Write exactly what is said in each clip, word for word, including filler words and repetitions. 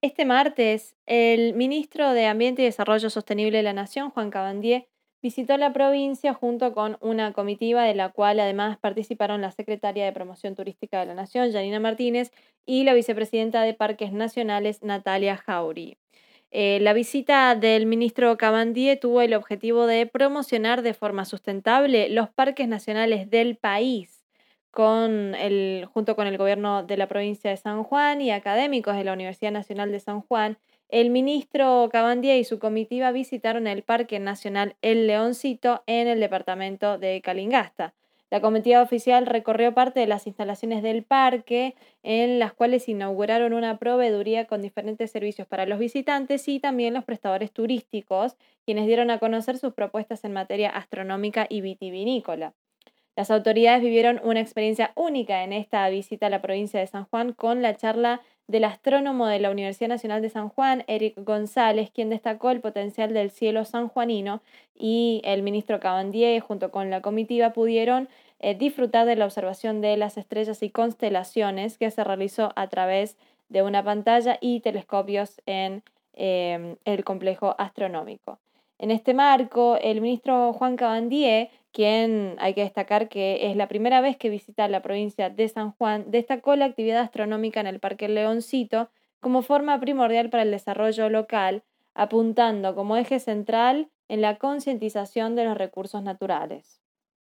Este martes, el ministro de Ambiente y Desarrollo Sostenible de la Nación, Juan Cabandier, visitó la provincia junto con una comitiva de la cual además participaron la secretaria de Promoción Turística de la Nación, Yanina Martínez, y la vicepresidenta de Parques Nacionales, Natalia Jauregui. Eh, la visita del ministro Cabandier tuvo el objetivo de promocionar de forma sustentable los parques nacionales del país, con el, junto con el gobierno de la provincia de San Juan y académicos de la Universidad Nacional de San Juan. El ministro Cabandier y su comitiva visitaron el Parque Nacional El Leoncito en el departamento de Calingasta. La comitiva oficial recorrió parte de las instalaciones del parque, en las cuales inauguraron una proveeduría con diferentes servicios para los visitantes y también los prestadores turísticos, quienes dieron a conocer sus propuestas en materia astronómica y vitivinícola. Las autoridades vivieron una experiencia única en esta visita a la provincia de San Juan con la charla del astrónomo de la Universidad Nacional de San Juan, Eric González, quien destacó el potencial del cielo sanjuanino, y el ministro Cabandier junto con la comitiva pudieron eh, disfrutar de la observación de las estrellas y constelaciones que se realizó a través de una pantalla y telescopios en eh, el complejo astronómico. En este marco, el ministro Juan Cabandier, quien hay que destacar que es la primera vez que visita la provincia de San Juan, destacó la actividad astronómica en el Parque El Leoncito como forma primordial para el desarrollo local, apuntando como eje central en la concientización de los recursos naturales.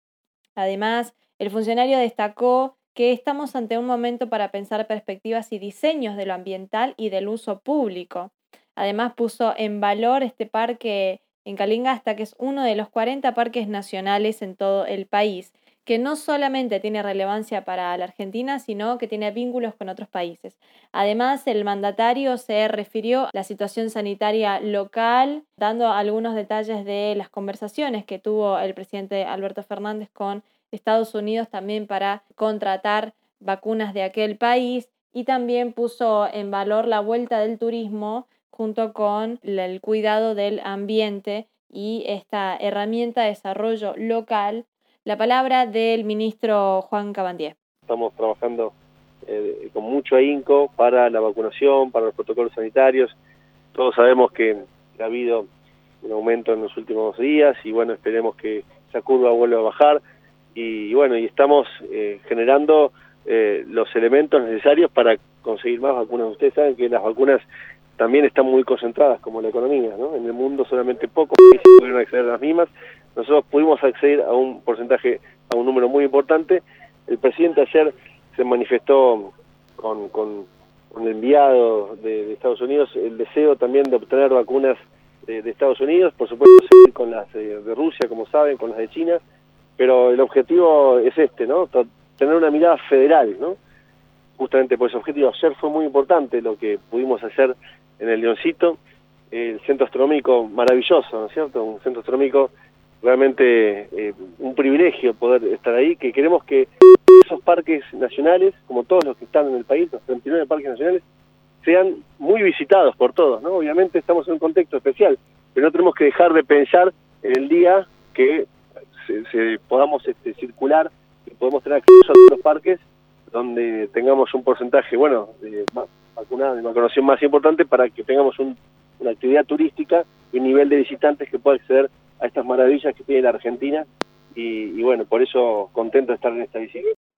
Además, el funcionario destacó que estamos ante un momento para pensar perspectivas y diseños de lo ambiental y del uso público. Además, puso en valor este parque en Calingasta, que es uno de los cuarenta parques nacionales en todo el país, que no solamente tiene relevancia para la Argentina, sino que tiene vínculos con otros países. Además, el mandatario se refirió a la situación sanitaria local, dando algunos detalles de las conversaciones que tuvo el presidente Alberto Fernández con Estados Unidos también para contratar vacunas de aquel país, y también puso en valor la vuelta del turismo junto con el cuidado del ambiente y esta herramienta de desarrollo local. La palabra del ministro Juan Cabandier. Estamos trabajando eh, con mucho ahínco para la vacunación, para los protocolos sanitarios. Todos sabemos que, que ha habido un aumento en los últimos días y bueno, esperemos que esa curva vuelva a bajar y, y bueno, y estamos eh, generando eh, los elementos necesarios para conseguir más vacunas. Ustedes saben que las vacunas también están muy concentradas como la economía, ¿no? En el mundo solamente pocos países pudieron acceder a las mismas. Nosotros pudimos acceder a un porcentaje, a un número muy importante. El presidente ayer se manifestó con, con, con el enviado de, de Estados Unidos el deseo también de obtener vacunas de, de Estados Unidos, por supuesto seguir con las de, de Rusia, como saben, con las de China, pero el objetivo es este, ¿no? Tener una mirada federal, ¿no? Justamente por ese objetivo. Ayer fue muy importante lo que pudimos hacer en el Leoncito, el centro astronómico maravilloso, ¿no es cierto? Un centro astronómico realmente eh, un privilegio poder estar ahí, que queremos que esos parques nacionales, como todos los que están en el país, los treinta y nueve parques nacionales, sean muy visitados por todos, ¿no? Obviamente estamos en un contexto especial, pero no tenemos que dejar de pensar en el día que se, se podamos este, circular y podemos tener acceso a todos los parques donde tengamos un porcentaje, bueno, de vacunada, de vacunación más importante para que tengamos un, una actividad turística y un nivel de visitantes que pueda acceder a estas maravillas que tiene la Argentina y, y bueno, por eso contento de estar en esta visita.